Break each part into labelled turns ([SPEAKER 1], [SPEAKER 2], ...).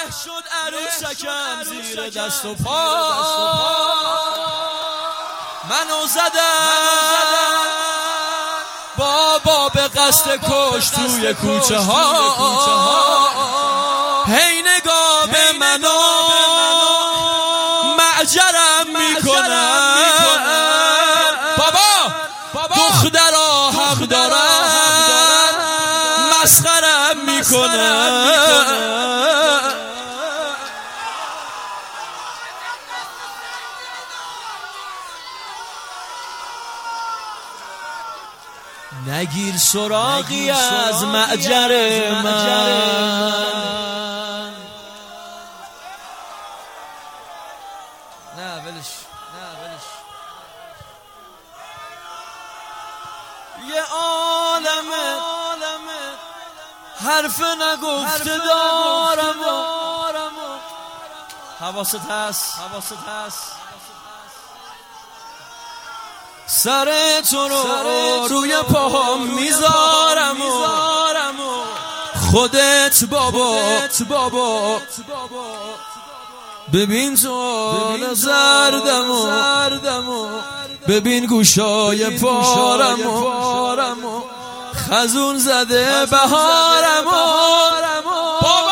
[SPEAKER 1] شد عروسکم زیر دست و پا، منو زدن بابا به قصد کش توی کوچه ها، هی نگاه به منو معجرم میکنن، بابا دخترها هم دارن مسخرم میکنن. نگیر سراغی از معجر من. نه ولش. یه عالمه حرف نگفته دارم و حواست هست سر تو رو روی پاهم میذارم و خودت بابا ببین تو زردم و ببین گوشای پارم و خزون زده بهارم و بابا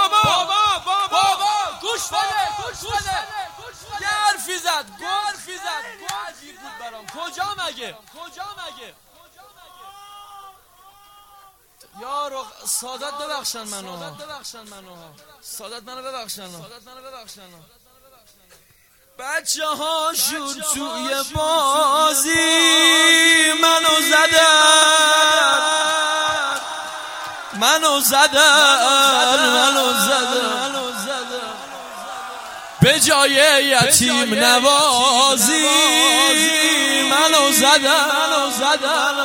[SPEAKER 1] گوش بده یه حرفی زد عجیب بود برام. کجا مگه یارو سادات ببخشن منو بچه ها شد توی بازی منو زدن به جای یتیم نوازی منو زدن.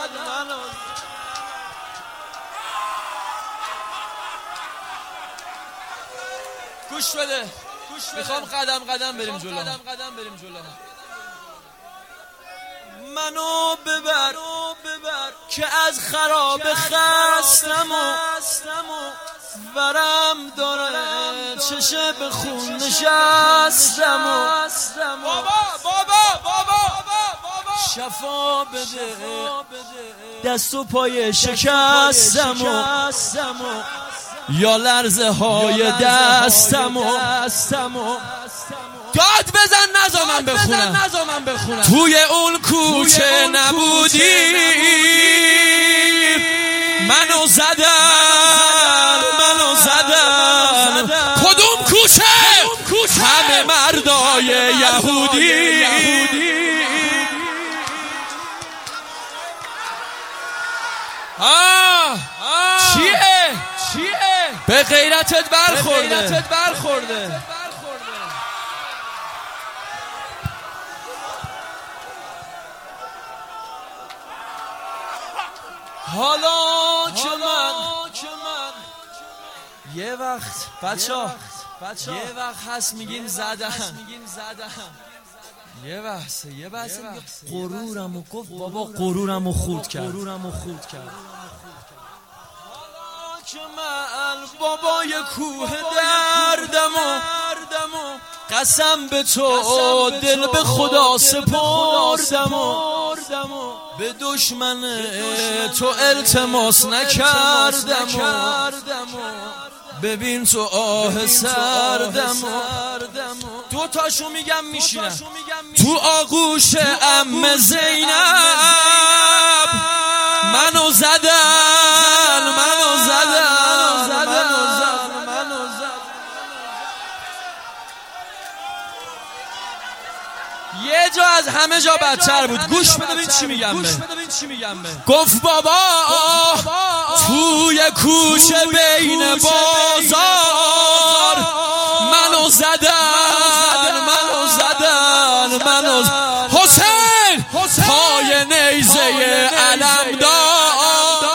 [SPEAKER 1] گوش بده میخوام قدم بریم جلو. منو ببر که از خراب خستم و ورم داره چشه به خون نشستم و بابا شفا بده دست و پای شکستم و یا لرزه های دستم و داد بزن نزا من بخونم توی اون کوچه نبودی منو زدن کدوم کوچه همه مردای یهودی چیه به غیرتت برخورده حالا که من یه وقت بچه هست میگیم زدن یه بحثه غرورمو گفت بابا غرورمو خورد کرد حالا که من بابای کوه دردمو قسم به تو دل به خدا سپردمو به دشمن تو التماس نکردمو ببین تو آه سردمو دو تاشو میگم میشینم تو آغوش عمه زینب منو زدن یه جا از همه جا بدتر بود. گوش بده ببین چی میگم گفت بابا توی کوچه بین بازار منو زدن حسین پای نیزه علم دار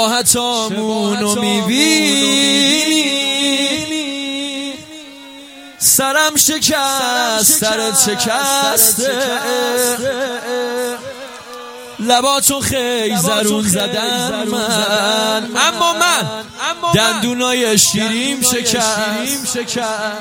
[SPEAKER 1] شباهتامونو میبینی سرم شکست سرت شکسته، لباتو خیزرون زدم من، اما من دندونای شیریم شکست.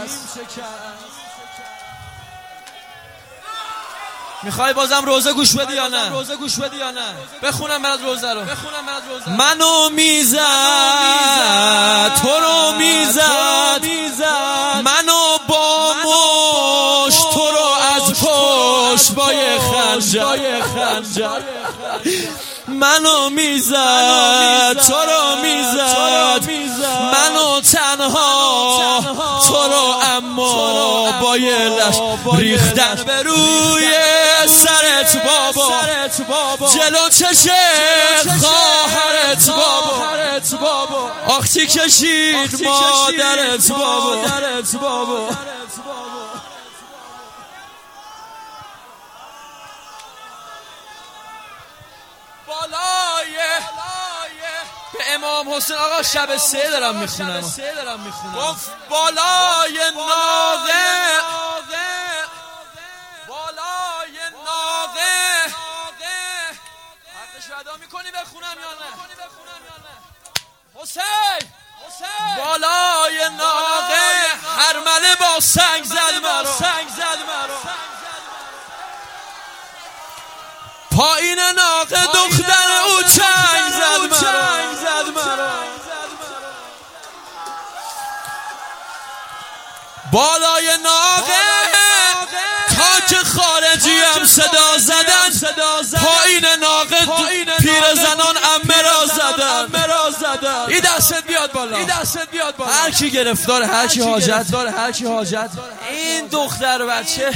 [SPEAKER 1] میخوای بازم روزه گوش بدی یا نه؟ بخونم برات روزه رو. منو میزد تو رو میزد، منو با مشت تو رو از پشت با یه خنجر، منو میزد تو رو میزد، منو تنها تو رو اما با یه لش ریختن به روی سرت بابا، جلو چشم خواهرت بابا، آختی کشید مادرت بابا. به امام حسین آقا شب 3 دارم میخونم. گفت بالای ناقه حق شهدا میکنی بخونم یا نه؟ حسین بالای ناقه هرمله با سنگ زد مرا، پایین ناقه دختر او چنگ زد مرا، بالای ناقه تا که خارجی هم صدا زدن، پایین ناقه پیرزنان عمه را زدن. این دستت بیاد بالا، هر کی گرفتار هر کی حاجت. این دختر بچه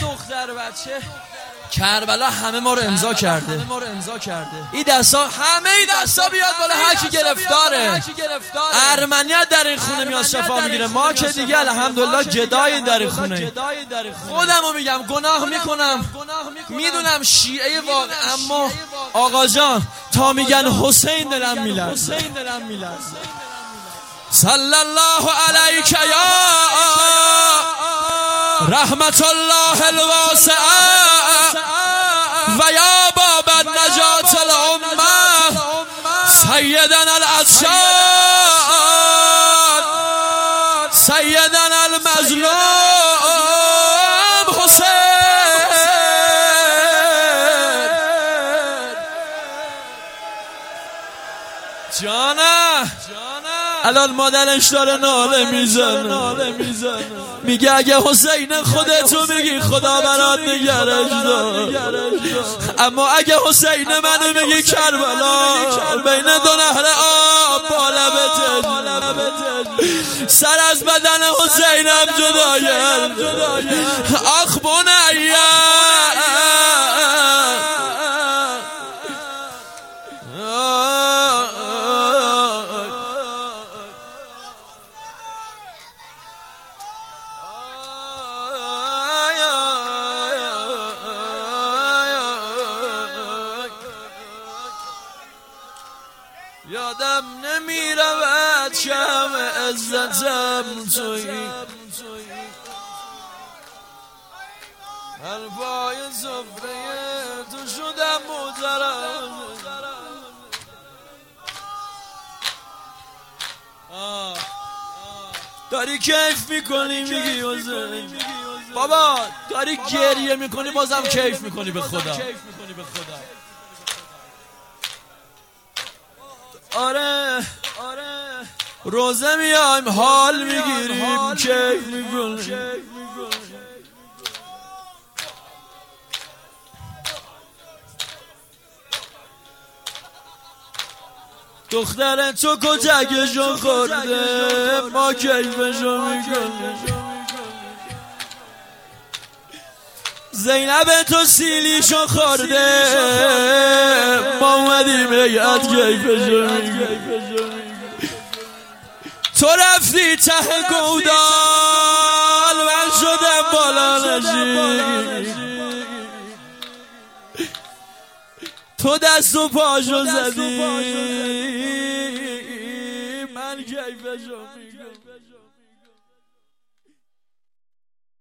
[SPEAKER 1] کربلا همه ما رو امضا کرده. این دستا بیاد بالا، هر کی گرفتاره. ارمنیت در این خونه میاد شفا میگیره، ما که دیگه الحمدلله گدای در این خونه. خودمو میگم گناه میکنم، میدونم شیعه واقع، اما آقا جان تا میگن حسین دلم میلرزه. صلی الله علیک یا رحمت الله الواسعه و یا باب النجات الامه سیدنا الاشهاد سیدنا المظلوم حسین. جانه الان مادرش داره ناله میزنه، میگه اگه حسین خودتو میگی خدا برات نگرش دار، اما اگه حسین منو میگی کربلا بین دو نهر آب با لبت، سر از بدن حسینم جدایم. آخ بنیه یادم نمیرود شم عزتم تویی، حرفای سفره تو شدم مزرم. داری کیف میکنی میگی حسین، بابا داری گریه میکنی بازم کیف میکنی به خدا. آره روزه میایم حال میگیریم کیف میکنیم. دختر تو کتکشو خورده ما کیفشو میکنیم. زینب تو سیلیشو خورده ما اومدیم یاد کیفشو میکنیم. تو رفتی ته گودال من شدم بالا نشین، تو دست و پاشو زدی